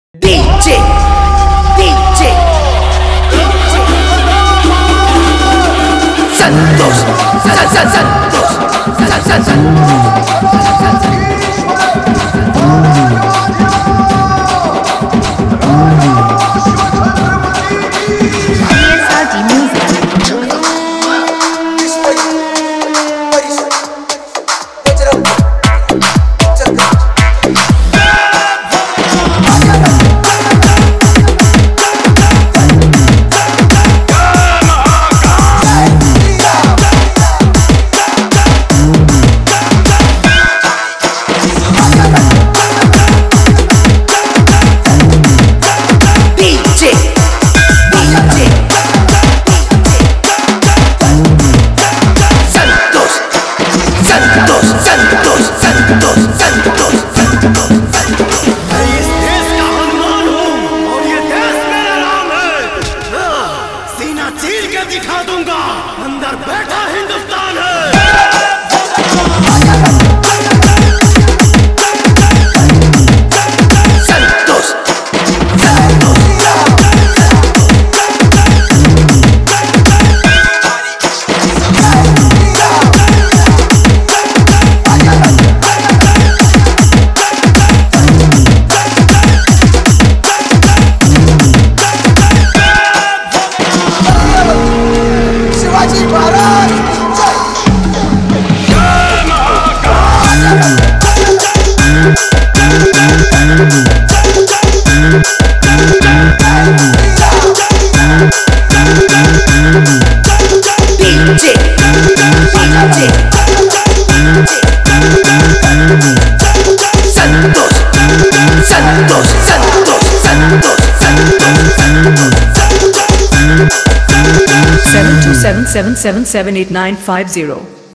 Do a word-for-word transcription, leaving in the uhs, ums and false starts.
DJ DJ Santosh सन- सन- संतोष सन- सन- संतोष दिखा दूंगा अंदर बैठा हिंदुस्तान है। Santosh Shivaji Maharaj DJ DJ Santosh Santosh Santosh Santosh seven two seven seven seven seven eight nine five zero